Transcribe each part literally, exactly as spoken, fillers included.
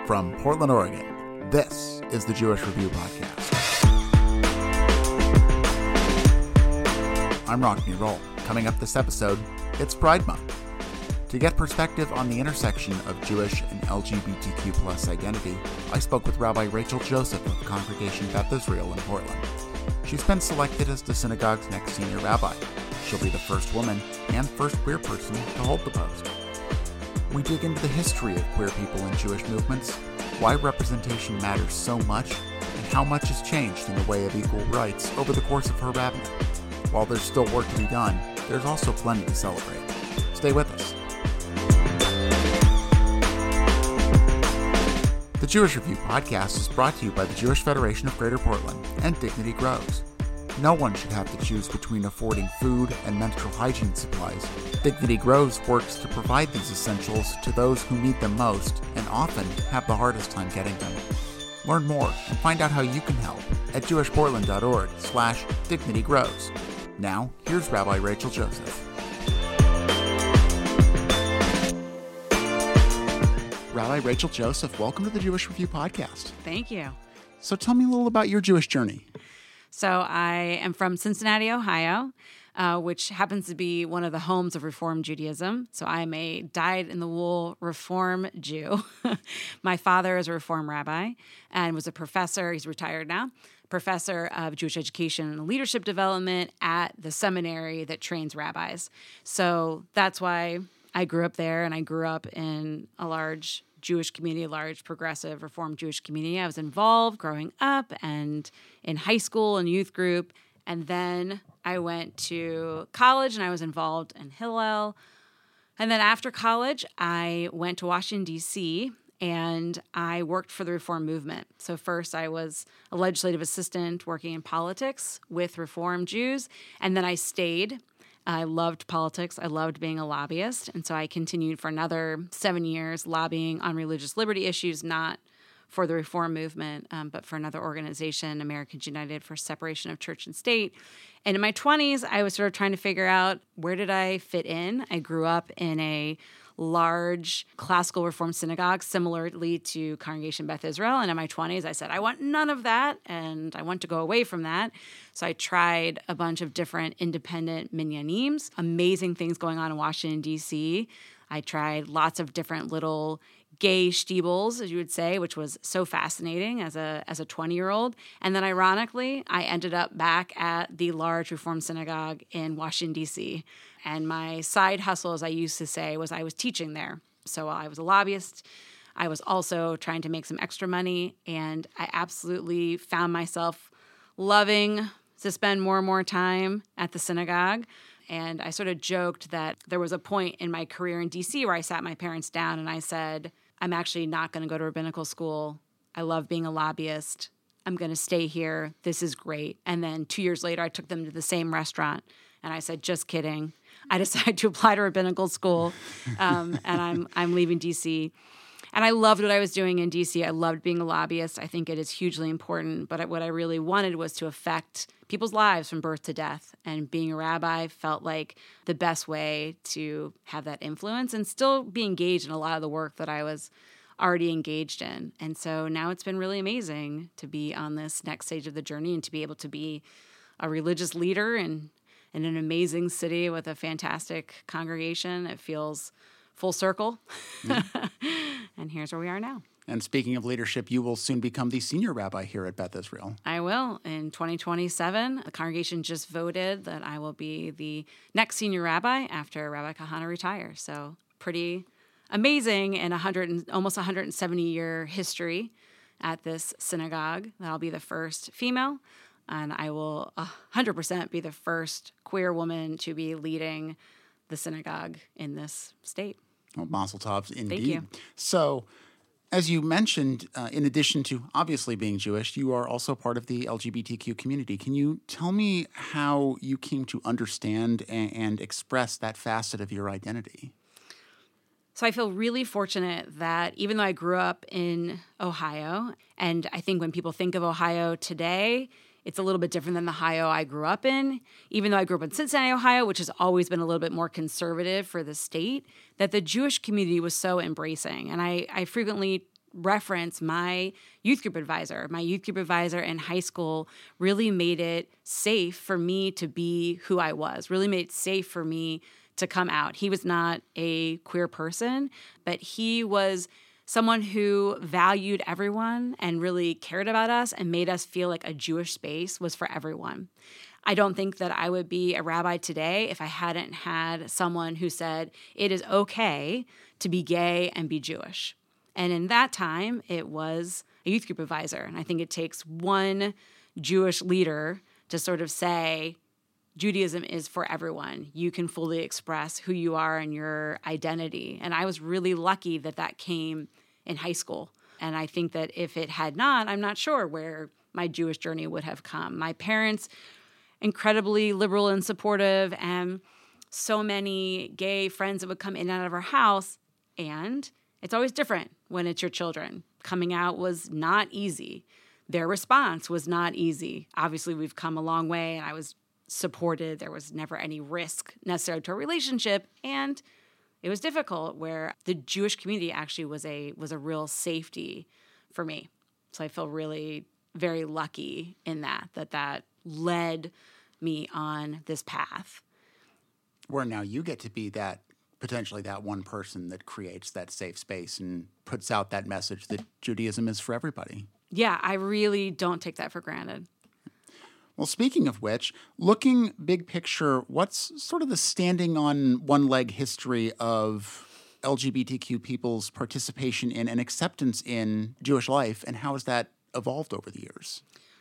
From Portland, Oregon, this is the Jewish Review Podcast. I'm Rockne Roll. Coming up this episode, it's Pride Month. To get perspective on the intersection of Jewish and L G B T Q plus identity, I spoke with Rabbi Rachel Joseph of Congregation Beth Israel in Portland. She's been selected as the synagogue's next senior rabbi. She'll be the first woman and first queer person to hold the post. We dig into the history of queer people in Jewish movements, why representation matters so much, and how much has changed in the way of equal rights over the course of her rabbinate. While there's still work to be done, there's also plenty to celebrate. Stay with us. The Jewish Review Podcast is brought to you by the Jewish Federation of Greater Portland and Dignity Grows. No one should have to choose between affording food and menstrual hygiene supplies. Dignity Grows works to provide these essentials to those who need them most and often have the hardest time getting them. Learn more and find out how you can help at jewishportland.org slash dignity grows. Now, here's Rabbi Rachel Joseph. Rabbi Rachel Joseph, welcome to the Jewish Review Podcast. Thank you. So tell me a little about your Jewish journey. So I am from Cincinnati, Ohio, uh, which happens to be one of the homes of Reform Judaism. So I'm a dyed-in-the-wool Reform Jew. My father is a Reform rabbi and was a professor. He's retired now. Professor of Jewish education and leadership development at the seminary that trains rabbis. So that's why I grew up there, and I grew up in a large Jewish community, a large progressive Reformed Jewish community. I was involved growing up and in high school and youth group. And then I went to college and I was involved in Hillel. And then after college, I went to Washington, D C, and I worked for the Reform movement. So first I was a legislative assistant working in politics with Reform Jews. And then I stayed. I loved politics. I loved being a lobbyist. And so I continued for another seven years lobbying on religious liberty issues, not for the Reform movement, um, but for another organization, Americans United for Separation of Church and State. And in my twenties, I was sort of trying to figure out, where did I fit in? I grew up in a large classical Reform synagogue, similarly to Congregation Beth Israel. And in my twenties, I said, I want none of that, and I want to go away from that. So I tried a bunch of different independent minyanim, amazing things going on in Washington, D C. I tried lots of different little gay shtibels, as you would say, which was so fascinating as a as a twenty-year-old. And then ironically, I ended up back at the large Reform synagogue in Washington, D C. And my side hustle, as I used to say, was I was teaching there. So while I was a lobbyist, I was also trying to make some extra money. And I absolutely found myself loving to spend more and more time at the synagogue. And I sort of joked that there was a point in my career in D C where I sat my parents down and I said, I'm actually not going to go to rabbinical school. I love being a lobbyist. I'm going to stay here. This is great. And then two years later, I took them to the same restaurant. And I said, just kidding. I decided to apply to rabbinical school. Um, and I'm I'm leaving D C. And I loved what I was doing in D C. I loved being a lobbyist. I think it is hugely important. But what I really wanted was to affect people's lives from birth to death. And being a rabbi felt like the best way to have that influence and still be engaged in a lot of the work that I was already engaged in. And so now it's been really amazing to be on this next stage of the journey and to be able to be a religious leader in, in an amazing city with a fantastic congregation. It feels full circle. Mm-hmm. And here's where we are now. And speaking of leadership, you will soon become the senior rabbi here at Beth Israel. I will. In twenty twenty-seven, the congregation just voted that I will be the next senior rabbi after Rabbi Kahana retires. So pretty amazing in a hundred, almost one hundred seventy year history at this synagogue. That I'll be the first female, and I will one hundred percent be the first queer woman to be leading the synagogue in this state. Well, Mazel tov, indeed. Thank you. So, as you mentioned, uh, in addition to obviously being Jewish, you are also part of the L G B T Q community. Can you tell me how you came to understand and, and express that facet of your identity? So I feel really fortunate that even though I grew up in Ohio, and I think when people think of Ohio today, it's a little bit different than the Ohio I grew up in. Even though I grew up in Cincinnati, Ohio, which has always been a little bit more conservative for the state, that the Jewish community was so embracing. And I, I frequently reference my youth group advisor. My youth group advisor in high school really made it safe for me to be who I was, really made it safe for me to come out. He was not a queer person, but he was someone who valued everyone and really cared about us and made us feel like a Jewish space was for everyone. I don't think that I would be a rabbi today if I hadn't had someone who said it is okay to be gay and be Jewish. And in that time, it was a youth group advisor. And I think it takes one Jewish leader to sort of say, Judaism is for everyone. You can fully express who you are and your identity. And I was really lucky that that came in high school. And I think that if it had not, I'm not sure where my Jewish journey would have come. My parents, incredibly liberal and supportive, and so many gay friends that would come in and out of our house. And it's always different when it's your children. Coming out was not easy. Their response was not easy. Obviously, we've come a long way, and I was supported. There was never any risk necessary to a relationship, and it was difficult where the Jewish community actually was a was a real safety for me. So I feel really very lucky in that, that that led me on this path. Where now you get to be that, potentially that one person that creates that safe space and puts out that message that Judaism is for everybody. Yeah, I really don't take that for granted. Well, speaking of which, looking big picture, what's sort of the standing on one leg history of L G B T Q people's participation in and acceptance in Jewish life, and how has that evolved over the years?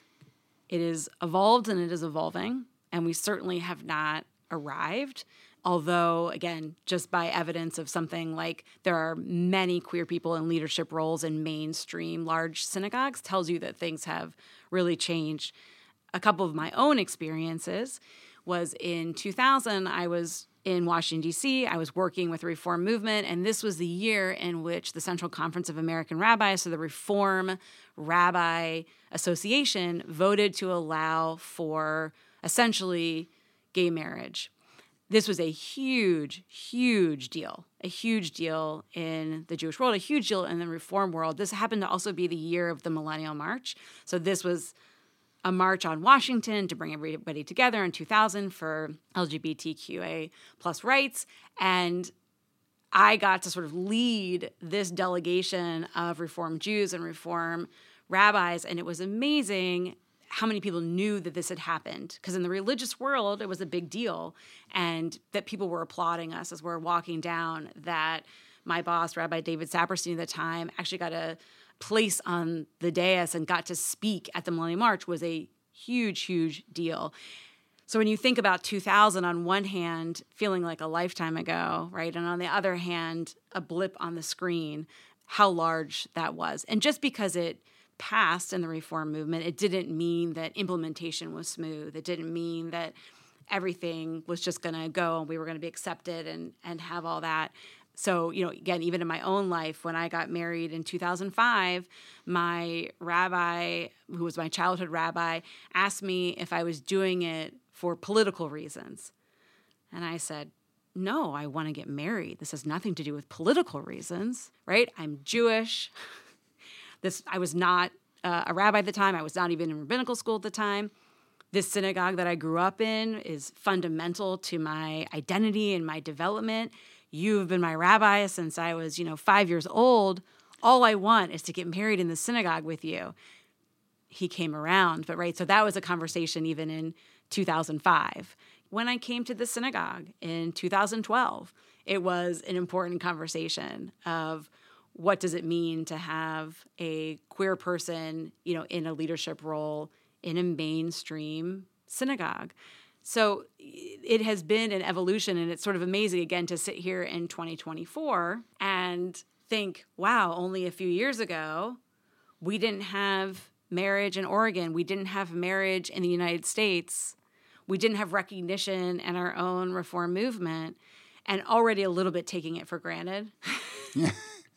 It is evolved and it is evolving, and we certainly have not arrived. Although, again, just by evidence of something like there are many queer people in leadership roles in mainstream large synagogues tells you that things have really changed. A couple of my own experiences was in two thousand, I was in Washington, D C. I was working with the Reform movement, and this was the year in which the Central Conference of American Rabbis, so the Reform Rabbi Association, voted to allow for essentially gay marriage. This was a huge, huge deal, a huge deal in the Jewish world, a huge deal in the Reform world. This happened to also be the year of the Millennial March. So this was a march on Washington to bring everybody together in two thousand for L G B T Q A plus rights. And I got to sort of lead this delegation of Reform Jews and Reform rabbis, and it was amazing how many people knew that this had happened. Because in the religious world, it was a big deal, and that people were applauding us as we're walking down, that my boss, Rabbi David Saperstein at the time, actually got a place on the dais and got to speak at the Millennium March was a huge, huge deal. So when you think about two thousand, on one hand, feeling like a lifetime ago, right? And on the other hand, a blip on the screen, how large that was. And just because it passed in the Reform movement, it didn't mean that implementation was smooth. It didn't mean that everything was just going to go and we were going to be accepted and, and have all that. So, you know, again, even in my own life, when I got married in two thousand five, my rabbi, who was my childhood rabbi, asked me if I was doing it for political reasons. And I said, no, I want to get married. This has nothing to do with political reasons, right? I'm Jewish. This I was not uh, a rabbi at the time. I was not even in rabbinical school at the time. This synagogue that I grew up in is fundamental to my identity and my development. You've been my rabbi since I was, you know, five years old. All I want is to get married in the synagogue with you. He came around, but right, so that was a conversation even in two thousand five. When I came to the synagogue in two thousand twelve, it was an important conversation of what does it mean to have a queer person, you know, in a leadership role in a mainstream synagogue. So it has been an evolution, and it's sort of amazing, again, to sit here in twenty twenty-four and think, wow, only a few years ago, we didn't have marriage in Oregon. We didn't have marriage in the United States. We didn't have recognition in our own Reform movement, and already a little bit taking it for granted. Yeah.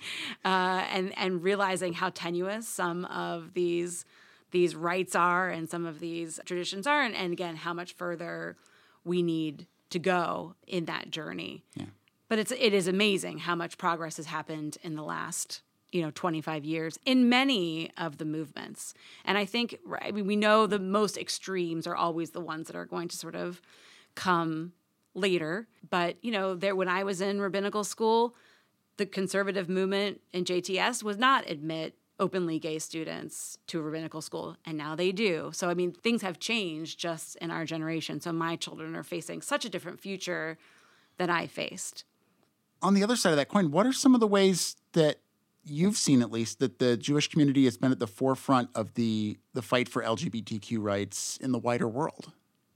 uh, and, and realizing how tenuous some of these these rights are and some of these traditions are, and, and again, how much further we need to go in that journey. Yeah. But it's it is amazing how much progress has happened in the last you know, twenty-five years in many of the movements. And I think, right, I mean, we know the most extremes are always the ones that are going to sort of come later. But, you know, there when I was in rabbinical school, the conservative movement in J T S would not admit openly gay students to a rabbinical school, and now they do. So, I mean, things have changed just in our generation. So my children are facing such a different future than I faced. On the other side of that coin, what are some of the ways that you've seen, at least, that the Jewish community has been at the forefront of the, the fight for L G B T Q rights in the wider world?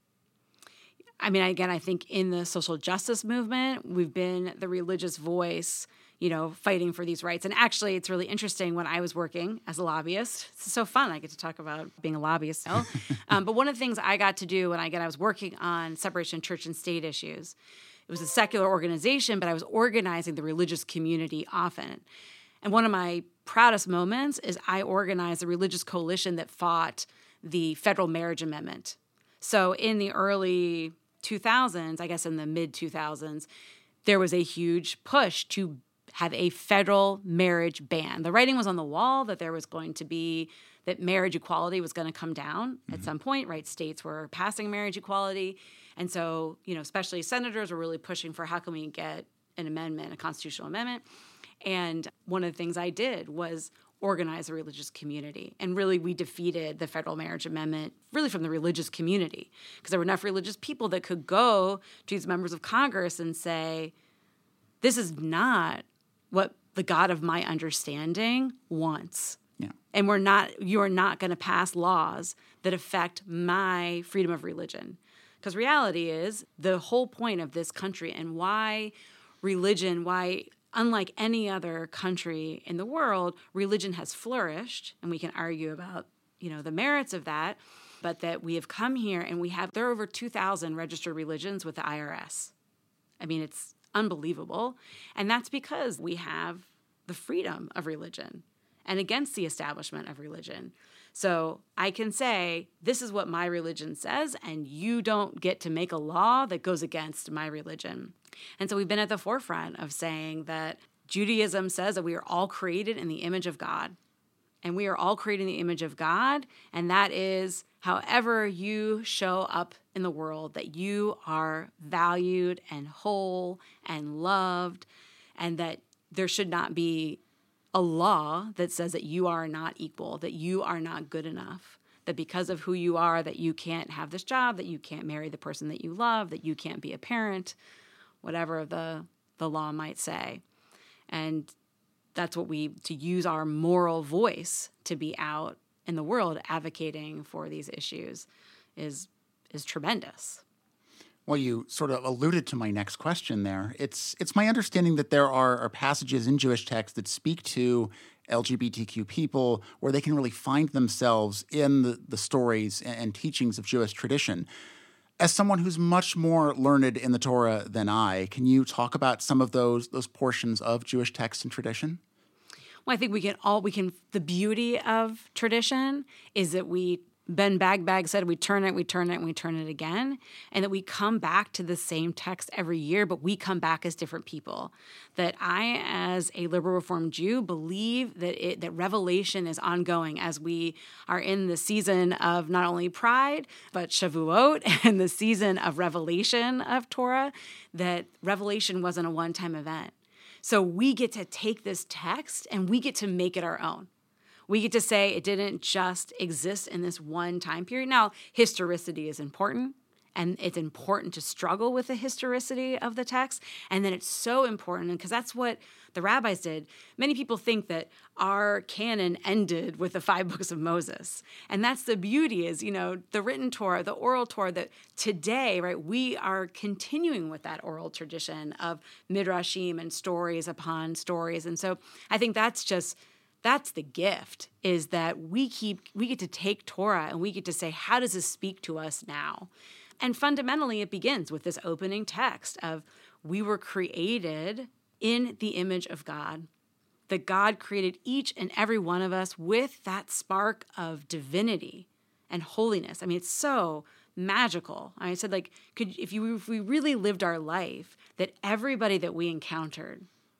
I mean, again, I think in the social justice movement, we've been the religious voice, you know, fighting for these rights. And actually, it's really interesting when I was working as a lobbyist. It's so fun. I get to talk about being a lobbyist now. um, but one of the things I got to do when I, again, I was working on separation of church and state issues. It was a secular organization, but I was organizing the religious community often. And one of my proudest moments is I organized a religious coalition that fought the federal marriage amendment. So in the early two thousands, I guess in the mid two thousands, there was a huge push to have a federal marriage ban. The writing was on the wall that there was going to be, that marriage equality was going to come down mm-hmm. at some point, right? States were passing marriage equality. And so, you know, especially senators were really pushing for how can we get an amendment, a constitutional amendment. And one of the things I did was organize a religious community. And really, we defeated the federal marriage amendment really from the religious community, because there were enough religious people that could go to these members of Congress and say, this is not what the God of my understanding wants. Yeah. And we're not, you are not going to pass laws that affect my freedom of religion. Because reality is, the whole point of this country and why religion, why unlike any other country in the world, religion has flourished, and we can argue about, you know, the merits of that, but that we have come here and we have, there are over two thousand registered religions with the I R S. I mean, it's unbelievable. And that's because we have the freedom of religion and against the establishment of religion. So I can say, this is what my religion says, and you don't get to make a law that goes against my religion. And so we've been at the forefront of saying that Judaism says that we are all created in the image of God. And we are all created in the image of God, and that is however you show up in the world, that you are valued and whole and loved, and that there should not be a law that says that you are not equal, that you are not good enough, that because of who you are, that you can't have this job, that you can't marry the person that you love, that you can't be a parent, whatever the, the law might say. And that's what we, to use our moral voice to be out in the world advocating for these issues is is tremendous. Well, you sort of alluded to my next question there. It's it's my understanding that there are, are passages in Jewish texts that speak to L G B T Q people where they can really find themselves in the, the stories and, and teachings of Jewish tradition. As someone who's much more learned in the Torah than I, can you talk about some of those those portions of Jewish text and tradition? Well, I think we can all, we can, the beauty of tradition is that we, Ben Bagbag said, we turn it, we turn it, and we turn it again, and that we come back to the same text every year, but we come back as different people. That I, as a liberal Reformed Jew, believe that it, that revelation is ongoing as we are in the season of not only Pride, but Shavuot and the season of revelation of Torah, that revelation wasn't a one-time event. So we get to take this text and we get to make it our own. We get to say it didn't just exist in this one time period. Now, historicity is important, and it's important to struggle with the historicity of the text. And then it's so important, because that's what the rabbis did. Many people think that our canon ended with the five books of Moses. And that's the beauty is, you know, the written Torah, the oral Torah, that today, right, we are continuing with that oral tradition of midrashim and stories upon stories. And so I think that's just, that's the gift, is that we keep, we get to take Torah and we get to say, how does this speak to us now? And fundamentally, it begins with this opening text of, we were created in the image of God, that God created each and every one of us with that spark of divinity and holiness. I mean, it's so magical. I said, like, could if you if we really lived our life, that everybody that we encountered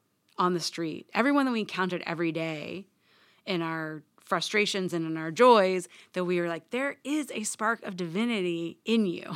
on the street, everyone that we encountered every day in our frustrations and in our joys, that we were like, there is a spark of divinity in you,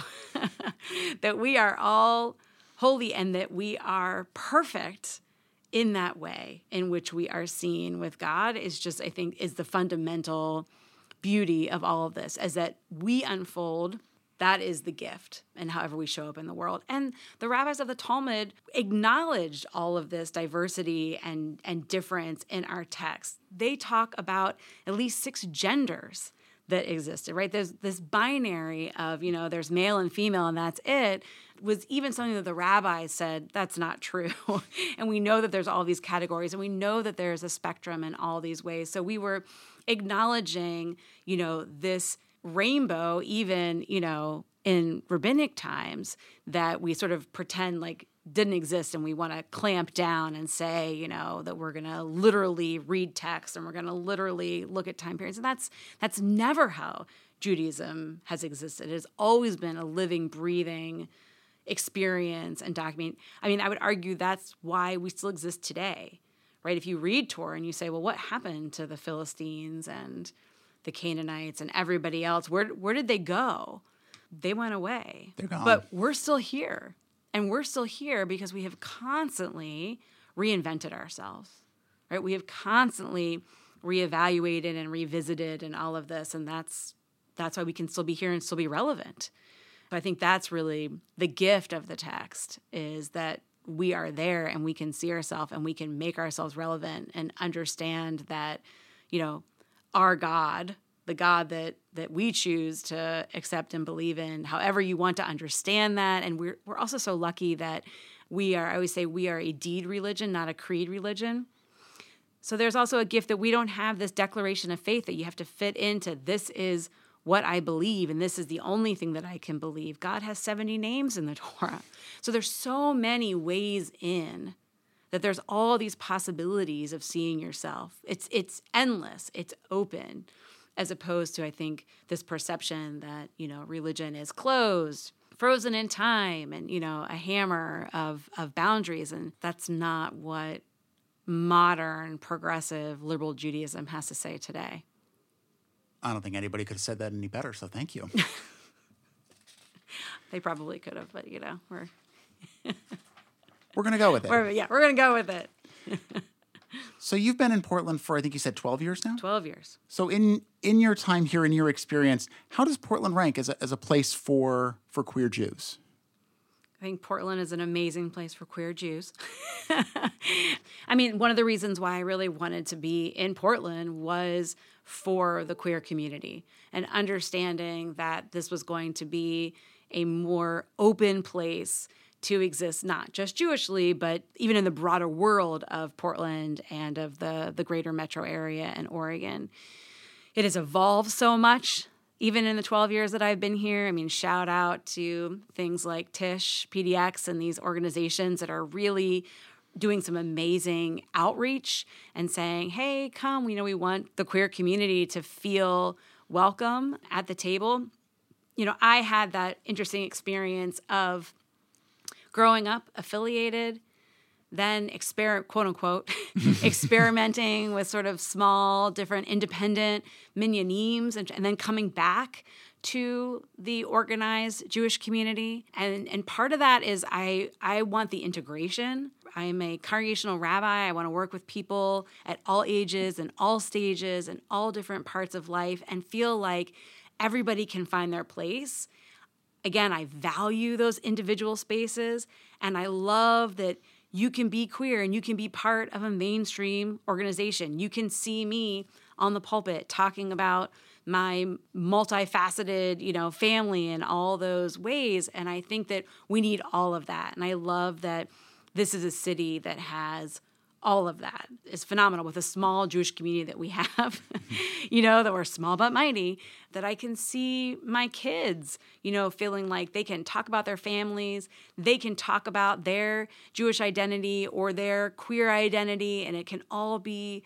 that we are all holy and that we are perfect in that way in which we are seen with God is just, I think, is the fundamental beauty of all of this, is that we unfold. That is the gift, and however we show up in the world. And the rabbis of the Talmud acknowledged all of this diversity and, and difference in our text. They talk about at least six genders that existed, right? There's this binary of, you know, there's male and female, and that's it, was even something that the rabbis said, that's not true. And we know that there's all these categories, and we know that there's a spectrum in all these ways. So we were acknowledging, you know, this rainbow, even, you know, in rabbinic times, that we sort of pretend like didn't exist, and we want to clamp down and say, you know, that we're going to literally read text and we're going to literally look at time periods. And that's that's never how Judaism has existed. It has always been a living, breathing experience and document. I mean, I would argue that's why we still exist today, right? If you read Torah and you say, well, what happened to the Philistines and the Canaanites and everybody else, where where did they go? They went away. They're gone. But we're still here. And we're still here because we have constantly reinvented ourselves, right? We have constantly reevaluated and revisited and all of this. And that's that's why we can still be here and still be relevant. So I think that's really the gift of the text, is that we are there and we can see ourselves and we can make ourselves relevant and understand that, you know, our God, the God that that we choose to accept and believe in, however you want to understand that. And we're we're also so lucky that we are, I always say we are a deed religion, not a creed religion. So there's also a gift that we don't have this declaration of faith that you have to fit into, this is what I believe and this is the only thing that I can believe. God has seventy names in the Torah. So there's so many ways in, that there's all these possibilities of seeing yourself. It's it's endless. It's open, as opposed to, I think, this perception that, you know, religion is closed, frozen in time, and, you know, a hammer of, of boundaries. And that's not what modern, progressive, liberal Judaism has to say today. I don't think anybody could have said that any better, so thank you. They probably could have, but, you know, we're... We're going to go with it. We're, yeah, we're going to go with it. So you've been in Portland for, I think you said twelve years now? twelve years. So in in your time here, in your experience, how does Portland rank as a, as a place for, for queer Jews? I think Portland is an amazing place for queer Jews. I mean, one of the reasons why I really wanted to be in Portland was for the queer community and understanding that this was going to be a more open place to exist, not just Jewishly, but even in the broader world of Portland and of the, the greater metro area and Oregon. It has evolved so much, even in the twelve years that I've been here. I mean, shout out to things like Tish, P D X, and these organizations that are really doing some amazing outreach and saying, hey, come, we know we want the queer community to feel welcome at the table. You know, I had that interesting experience of growing up affiliated, then exper- quote unquote, experimenting with sort of small, different independent minyanim, and, and then coming back to the organized Jewish community. And, and part of that is I, I want the integration. I am a congregational rabbi. I want to work with people at all ages and all stages and all different parts of life and feel like everybody can find their place. Again, I value those individual spaces, and I love that you can be queer and you can be part of a mainstream organization. You can see me on the pulpit talking about my multifaceted, you know, family in all those ways, and I think that we need all of that. And I love that this is a city that has all of that. It's phenomenal with a small Jewish community that we have, you know, that we're small but mighty, that I can see my kids, you know, feeling like they can talk about their families, they can talk about their Jewish identity or their queer identity, and it can all be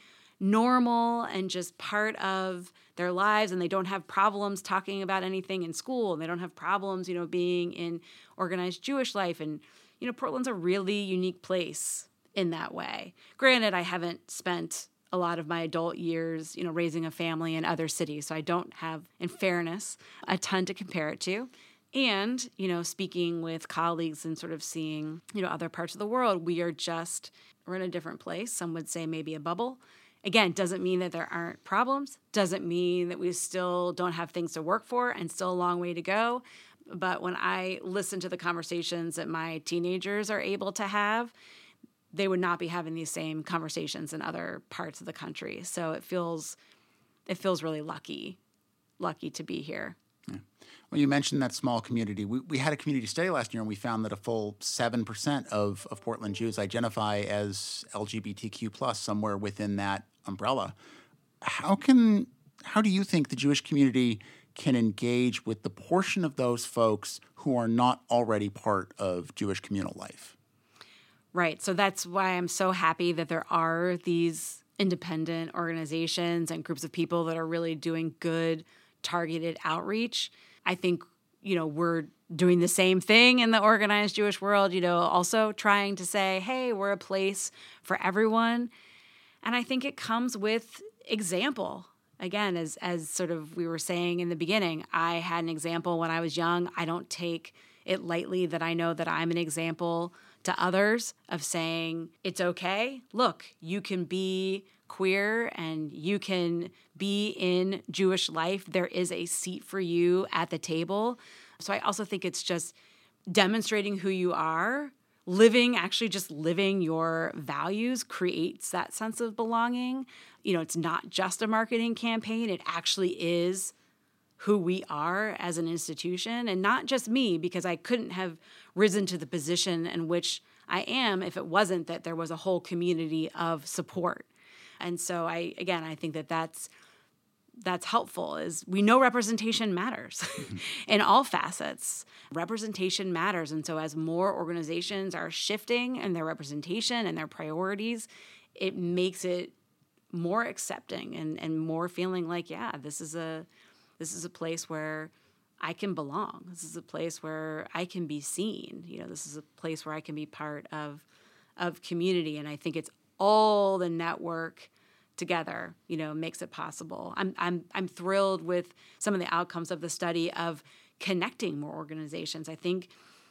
normal and just part of their lives, and they don't have problems talking about anything in school, and they don't have problems, you know, being in organized Jewish life. And, you know, Portland's a really unique place in that way. Granted, I haven't spent a lot of my adult years, you know, raising a family in other cities, so I don't have, in fairness, a ton to compare it to. And, you know, speaking with colleagues and sort of seeing, you know, other parts of the world, we are just, we're in a different place. Some would say maybe a bubble. Again, doesn't mean that there aren't problems, doesn't mean that we still don't have things to work for and still a long way to go. But when I listen to the conversations that my teenagers are able to have, they would not be having these same conversations in other parts of the country. So it feels, it feels really lucky, lucky to be here. Yeah. Well, you mentioned that small community. We, we had a community study last year, and we found that a full seven percent of, of Portland Jews identify as L G B T Q plus, somewhere within that umbrella. How can, how do you think the Jewish community can engage with the portion of those folks who are not already part of Jewish communal life? Right. So that's why I'm so happy that there are these independent organizations and groups of people that are really doing good, targeted outreach. I think, you know, we're doing the same thing in the organized Jewish world, you know, also trying to say, hey, we're a place for everyone. And I think it comes with example. Again, as as sort of we were saying in the beginning, I had an example when I was young. I don't take it lightly that I know that I'm an example to others of saying, it's okay. Look, you can be queer and you can be in Jewish life. There is a seat for you at the table. So I also think it's just demonstrating who you are, living, actually just living your values creates that sense of belonging. You know, it's not just a marketing campaign. It actually is who we are as an institution, and not just me, because I couldn't have risen to the position in which I am if it wasn't that there was a whole community of support. And so I, again, I think that that's, that's helpful, is we know representation matters in all facets. Representation matters. And so as more organizations are shifting in their representation and their priorities, it makes it more accepting and, and more feeling like, yeah, this is a, this is a place where I can belong. This is a place where I can be seen. You know, this is a place where I can be part of, of community. And I think it's all the network together, you know, makes it possible. I'm I'm I'm thrilled with some of the outcomes of the study of connecting more organizations. I think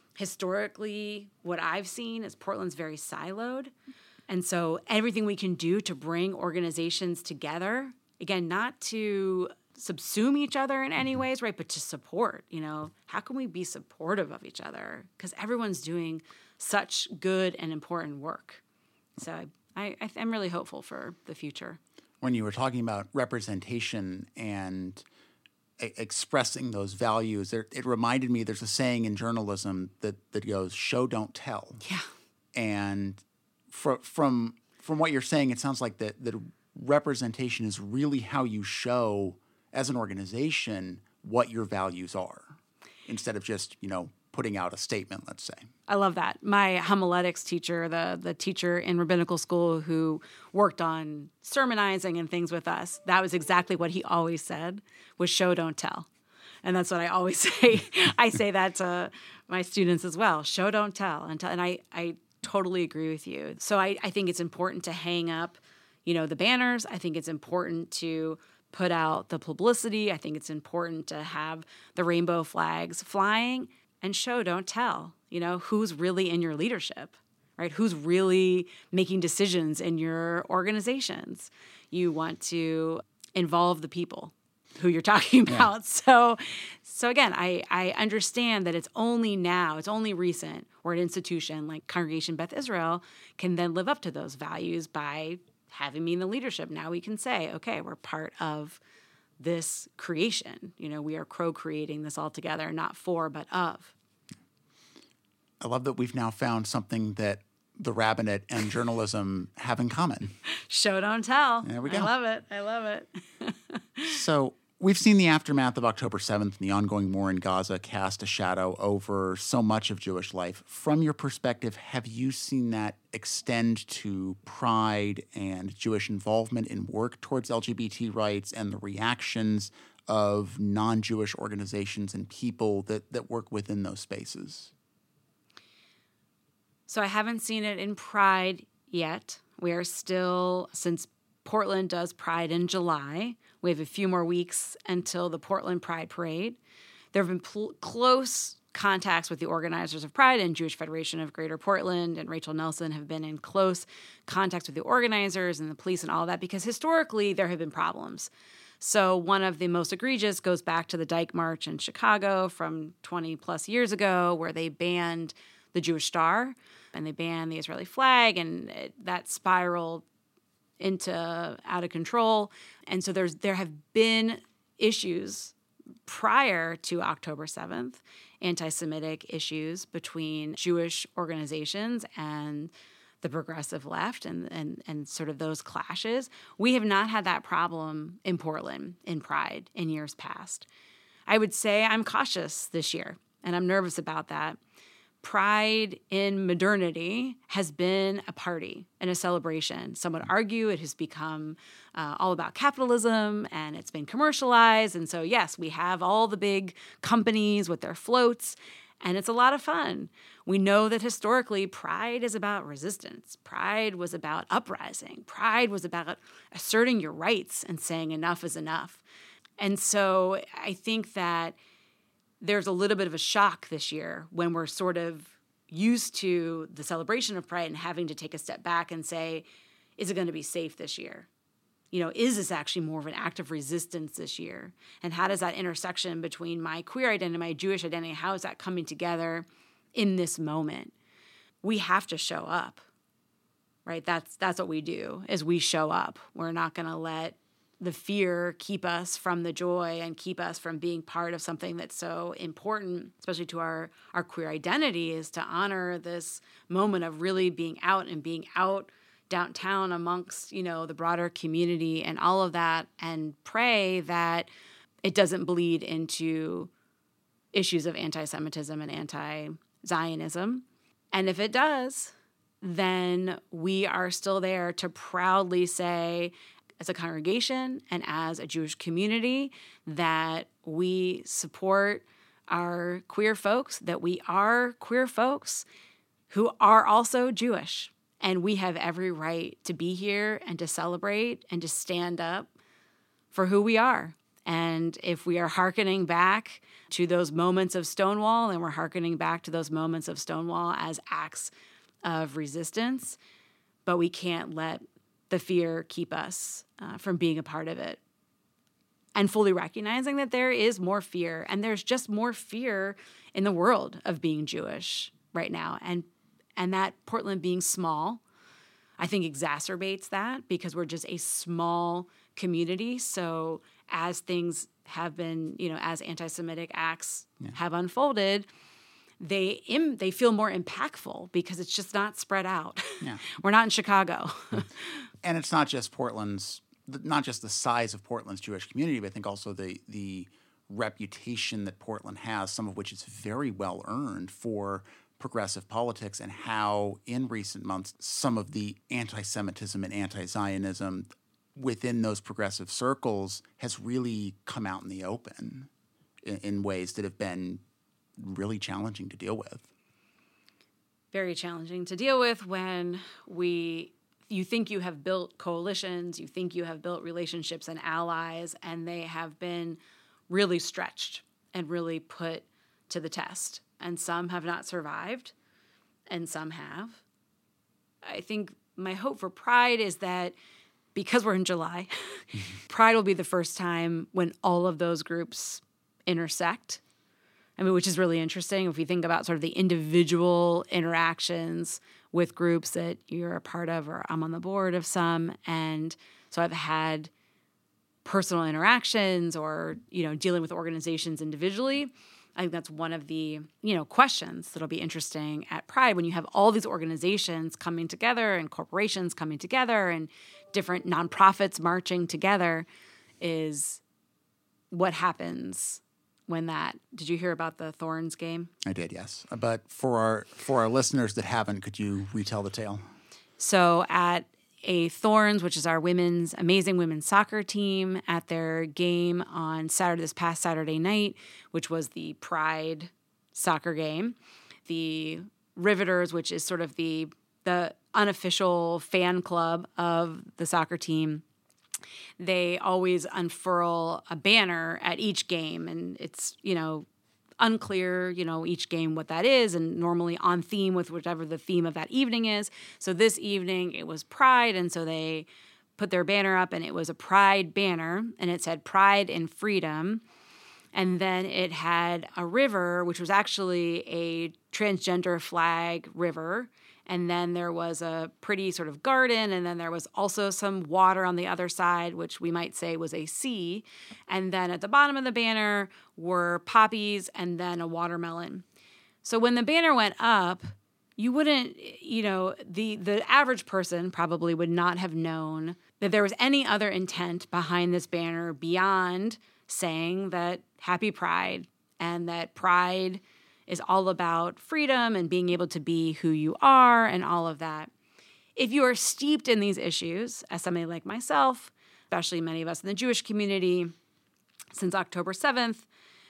historically what I've seen is Portland's very siloed. And so everything we can do to bring organizations together, again, not to subsume each other in any ways, right, but to support, you know, how can we be supportive of each other? Because everyone's doing such good and important work. So I I, I'm really hopeful for the future. When you were talking about representation and a- expressing those values, there, it reminded me there's a saying in journalism that, that goes, show, don't tell. Yeah. And fr- from from what you're saying, it sounds like that, that representation is really how you show, as an organization, what your values are, instead of just, you know, putting out a statement, let's say. I love that. My homiletics teacher, the the teacher in rabbinical school who worked on sermonizing and things with us, that was exactly what he always said, was show, don't tell. And that's what I always say. I say that to my students as well, show, don't tell. And, t- and I, I totally agree with you. So I, I think it's important to hang up, you know, the banners. I think it's important to put out the publicity. I think it's important to have the rainbow flags flying. And show, don't tell, you know, who's really in your leadership, right? Who's really making decisions in your organizations. You want to involve the people who you're talking about. Yeah. So, so again, I, I understand that it's only now, it's only recent where an institution like Congregation Beth Israel can then live up to those values by having me in the leadership. Now we can say, okay, we're part of this creation. You know, we are co-creating this all together, not for, but of. I love that we've now found something that the rabbinate and journalism have in common. Show, don't tell. There we go. I love it. I love it. So we've seen the aftermath of October seventh and the ongoing war in Gaza cast a shadow over so much of Jewish life. From your perspective, have you seen that extend to pride and Jewish involvement in work towards L G B T rights and the reactions of non-Jewish organizations and people that, that work within those spaces? So I haven't seen it in pride yet. We are still, since Portland does Pride in July, we have a few more weeks until the Portland Pride Parade. There have been pl- close contacts with the organizers of Pride and Jewish Federation of Greater Portland, and Rachel Nelson have been in close contacts with the organizers and the police and all of that, because historically there have been problems. So one of the most egregious goes back to the Dyke March in Chicago from twenty plus years ago, where they banned the Jewish Star and they banned the Israeli flag, and it, that spiraled into out of control. And so there's there have been issues prior to October seventh, anti-Semitic issues between Jewish organizations and the progressive left and, and, and sort of those clashes. We have not had that problem in Portland in Pride in years past. I would say I'm cautious this year, and I'm nervous about that. Pride in modernity has been a party and a celebration. Some would argue it has become uh, all about capitalism, and it's been commercialized. And so, yes, we have all the big companies with their floats, and it's a lot of fun. We know that historically, Pride is about resistance. Pride was about uprising. Pride was about asserting your rights and saying enough is enough. And so I think that there's a little bit of a shock this year when we're sort of used to the celebration of Pride and having to take a step back and say, is it going to be safe this year? You know, is this actually more of an act of resistance this year? And how does that intersection between my queer identity and my Jewish identity, how is that coming together in this moment? We have to show up, right? That's that's what we do, is we show up. We're not going to let the fear keep us from the joy and keep us from being part of something that's so important, especially to our, our queer identity, is to honor this moment of really being out and being out downtown amongst, you know, the broader community and all of that, and pray that it doesn't bleed into issues of anti-Semitism and anti-Zionism. And if it does, then we are still there to proudly say, as a congregation and as a Jewish community, that we support our queer folks, that we are queer folks who are also Jewish. And we have every right to be here and to celebrate and to stand up for who we are. And if we are hearkening back to those moments of Stonewall, and we're hearkening back to those moments of Stonewall as acts of resistance, but we can't let the fear keep us uh, from being a part of it. And fully recognizing that there is more fear, and there's just more fear in the world of being Jewish right now. And and that Portland being small, I think exacerbates that, because we're just a small community. So as things have been, you know, as anti-Semitic acts yeah. have unfolded, they im- they feel more impactful because it's just not spread out. Yeah. We're not in Chicago. And it's not just Portland's, not just the size of Portland's Jewish community, but I think also the the reputation that Portland has, some of which is very well earned for progressive politics, and how in recent months some of the anti-Semitism and anti-Zionism within those progressive circles has really come out in the open in, in ways that have been really challenging to deal with. Very challenging to deal with when we... You think you have built coalitions, you think you have built relationships and allies, and they have been really stretched and really put to the test. And some have not survived, and some have. I think my hope for Pride is that because we're in July, Pride will be the first time when all of those groups intersect. I mean, which is really interesting if we think about sort of the individual interactions with groups that you're a part of, or I'm on the board of some. And so I've had personal interactions or, you know, dealing with organizations individually. I think that's one of the, you know, questions that'll be interesting at Pride, when you have all these organizations coming together and corporations coming together and different nonprofits marching together, is what happens when that. Did you hear about the Thorns game? I did, yes. But for our for our listeners that haven't, could you retell the tale? So at a Thorns, which is our women's amazing women's soccer team, at their game on Saturday, this past Saturday night, which was the Pride soccer game, the Riveters, which is sort of the the unofficial fan club of the soccer team, they always unfurl a banner at each game. And it's, you know, unclear, you know, each game what that is, and normally on theme with whatever the theme of that evening is. So this evening it was Pride, and so they put their banner up, and it was a Pride banner, and it said Pride and Freedom. And then it had a river, which was actually a transgender flag river. And then there was a pretty sort of garden, and then there was also some water on the other side, which we might say was a sea. And then at the bottom of the banner were poppies and then a watermelon. So when the banner went up, you wouldn't, you know, the, the average person probably would not have known that there was any other intent behind this banner beyond saying that Happy Pride, and that Pride is all about freedom and being able to be who you are and all of that. If you are steeped in these issues, as somebody like myself, especially many of us in the Jewish community, since October seventh,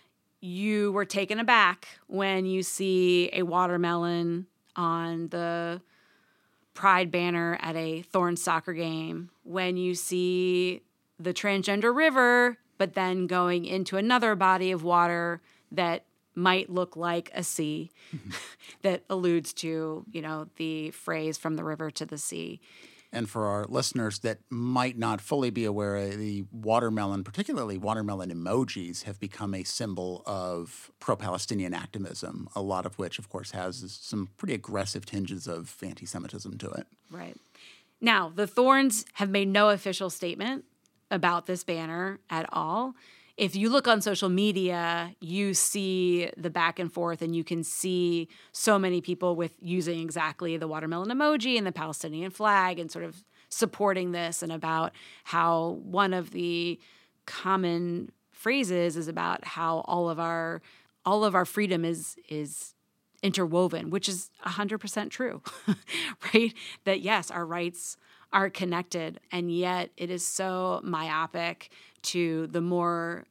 you were taken aback when you see a watermelon on the Pride banner at a Thorns soccer game, when you see the transgender river, but then going into another body of water that might look like a sea, mm-hmm. that alludes to, you know, the phrase from the river to the sea. And for our listeners that might not fully be aware, the watermelon, particularly watermelon emojis, have become a symbol of pro-Palestinian activism, a lot of which, of course, has some pretty aggressive tinges of anti-Semitism to it. Right. Now, the Thorns have made no official statement about this banner at all. If you look on social media, you see the back and forth, and you can see so many people with using exactly the watermelon emoji and the Palestinian flag and sort of supporting this, and about how one of the common phrases is about how all of our all of our freedom is is interwoven, which is one hundred percent true, right? That yes, our rights are connected, and yet it is so myopic to the more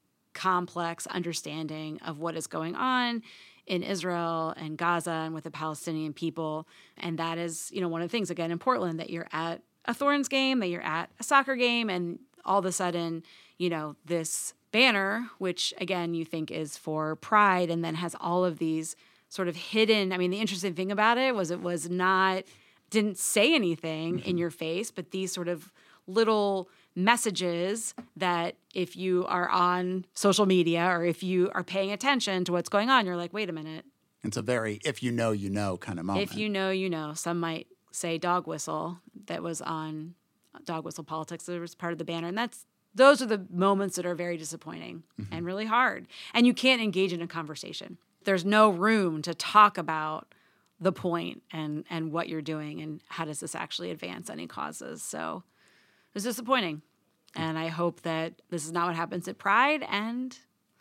complex understanding of what is going on in Israel and Gaza and with the Palestinian people. And that is, you know, one of the things, again, in Portland, that you're at a Thorns game, that you're at a soccer game, and all of a sudden, you know, this banner, which, again, you think is for Pride, and then has all of these sort of hidden, I mean, the interesting thing about it was it was not, didn't say anything mm-hmm. in your face, but these sort of little messages that if you are on social media or if you are paying attention to what's going on, you're like, wait a minute. It's a very if you know, you know kind of moment. If you know, you know. Some might say dog whistle that was on Dog Whistle Politics. That was part of the banner. And that's those are the moments that are very disappointing mm-hmm. and really hard. And you can't engage in a conversation. There's no room to talk about the point and, and what you're doing and how does this actually advance any causes. So it's disappointing, and I hope that this is not what happens at Pride, and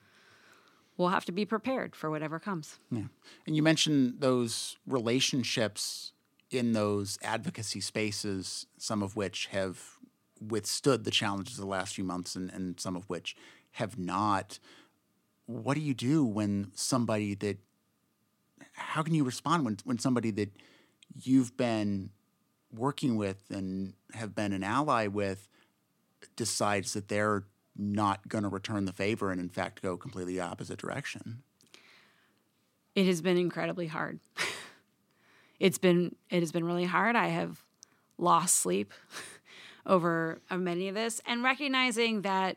we'll have to be prepared for whatever comes. Yeah, and you mentioned those relationships in those advocacy spaces, some of which have withstood the challenges of the last few months and, and some of which have not. What do you do when somebody that – how can you respond when when somebody that you've been – working with and have been an ally with decides that they're not going to return the favor and in fact go completely opposite direction? It has been incredibly hard. it's been it has been really hard. I have lost sleep over many of this, and recognizing that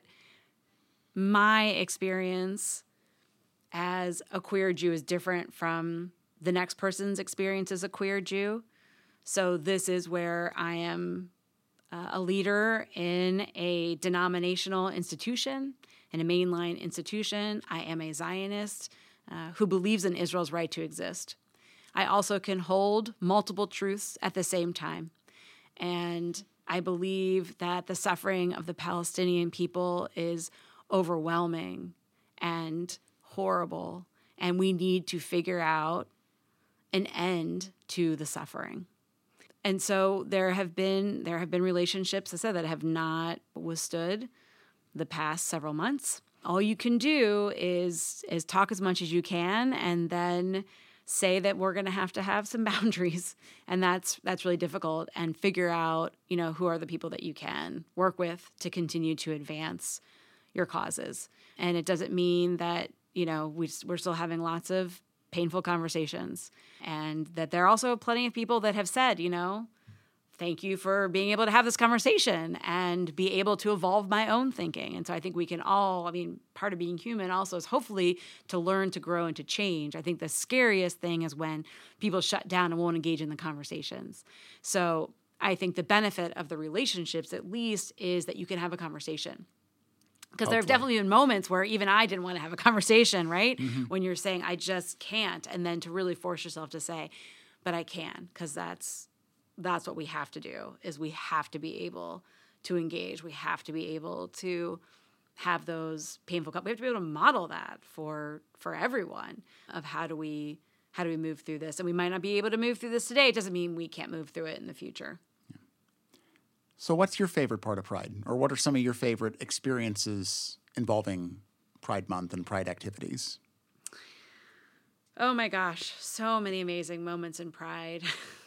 my experience as a queer Jew is different from the next person's experience as a queer Jew. So this is where I am uh, a leader in a denominational institution, in a mainline institution. I am a Zionist uh, who believes in Israel's right to exist. I also can hold multiple truths at the same time. And I believe that the suffering of the Palestinian people is overwhelming and horrible, and we need to figure out an end to the suffering. And so there have been there have been relationships, I said, that have not withstood the past several months. All you can do is is talk as much as you can, and then say that we're going to have to have some boundaries, and that's that's really difficult, and figure out, you know, who are the people that you can work with to continue to advance your causes. And it doesn't mean that, you know, we, we're still having lots of painful conversations, and that there are also plenty of people that have said, you know, thank you for being able to have this conversation and be able to evolve my own thinking. And so I think we can all, I mean, part of being human also is hopefully to learn, to grow, and to change. I think the scariest thing is when people shut down and won't engage in the conversations. So I think the benefit of the relationships, at least, is that you can have a conversation. Because there have definitely been moments where even I didn't want to have a conversation, right? Mm-hmm. When you're saying, I just can't. And then to really force yourself to say, but I can, because that's, that's what we have to do, is we have to be able to engage. We have to be able to have those painful, we have to be able to model that for, for everyone, of how do we, how do we move through this? And we might not be able to move through this today. It doesn't mean we can't move through it in the future. So what's your favorite part of Pride? Or what are some of your favorite experiences involving Pride Month and Pride activities? Oh my gosh, so many amazing moments in Pride.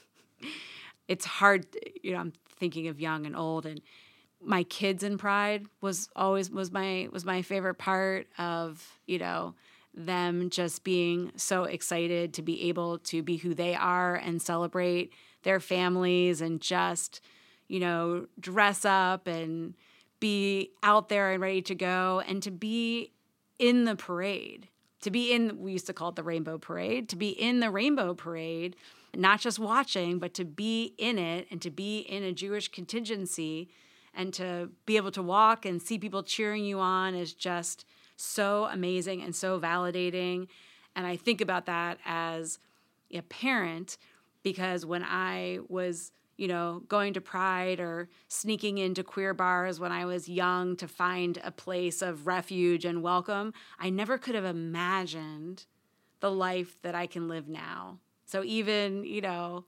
It's hard, you know, I'm thinking of young and old, and my kids in Pride was always was my was my favorite part of, you know, them just being so excited to be able to be who they are and celebrate their families, and just, you know, dress up and be out there and ready to go, and to be in the parade, to be in, we used to call it the Rainbow Parade, to be in the Rainbow Parade, not just watching, but to be in it, and to be in a Jewish contingency, and to be able to walk and see people cheering you on is just so amazing and so validating. And I think about that as a parent, because when I was, you know, going to Pride or sneaking into queer bars when I was young to find a place of refuge and welcome, I never could have imagined the life that I can live now. So even, you know,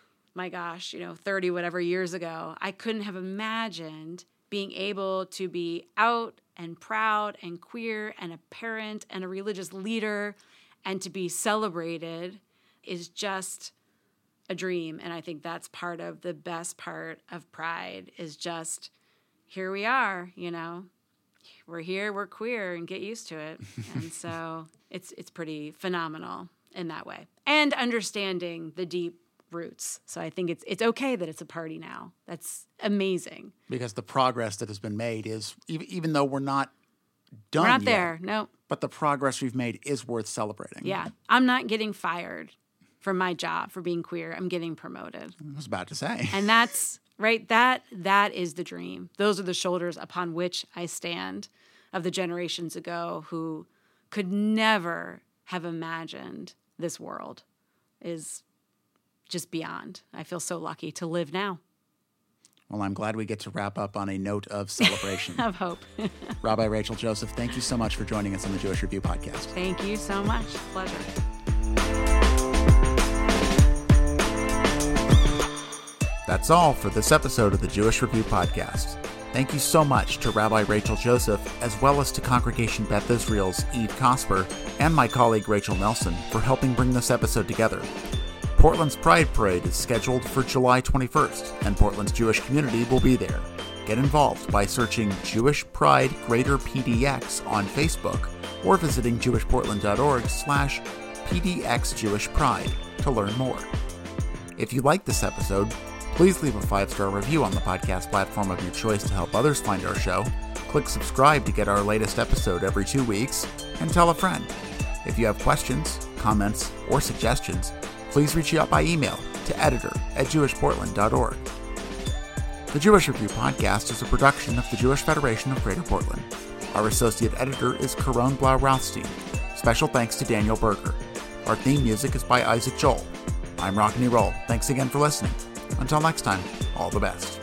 my gosh, you know, thirty whatever years ago, I couldn't have imagined being able to be out and proud and queer and a parent and a religious leader, and to be celebrated is just a dream. And I think that's part of the best part of Pride, is just, here we are, you know, we're here, we're queer, and get used to it. And so it's it's pretty phenomenal in that way. And understanding the deep roots. So I think it's it's okay that it's a party now. That's amazing. Because the progress that has been made is, even, even though we're not done We're not yet, there, no. But the progress we've made is worth celebrating. Yeah. I'm not getting fired from my job for being queer. I'm getting promoted. I was about to say. And that's, right, that that is the dream. Those are the shoulders upon which I stand, of the generations ago who could never have imagined this world, is just beyond. I feel so lucky to live now. Well, I'm glad we get to wrap up on a note of celebration. Of hope. Rabbi Rachel Joseph, thank you so much for joining us on the Jewish Review podcast. Thank you so much. Pleasure. That's all for this episode of the Jewish Review podcast. Thank you so much to Rabbi Rachel Joseph, as well as to Congregation Beth Israel's Eve Cosper and my colleague Rachel Nelson for helping bring this episode together. Portland's Pride Parade is scheduled for July twenty-first, and Portland's Jewish community will be there. Get involved by searching Jewish Pride Greater P D X on Facebook, or visiting jewishportland.org slash pdxjewishpride to learn more. If you like this episode, please leave a five-star review on the podcast platform of your choice to help others find our show. Click subscribe to get our latest episode every two weeks, and tell a friend. If you have questions, comments, or suggestions, please reach out by email to editor at jewishportland dot org. The Jewish Review podcast is a production of the Jewish Federation of Greater Portland. Our associate editor is Caron Blau-Rothstein. Special thanks to Daniel Berger. Our theme music is by Isaac Joel. I'm Rockney Roll. Thanks again for listening. Until next time, all the best.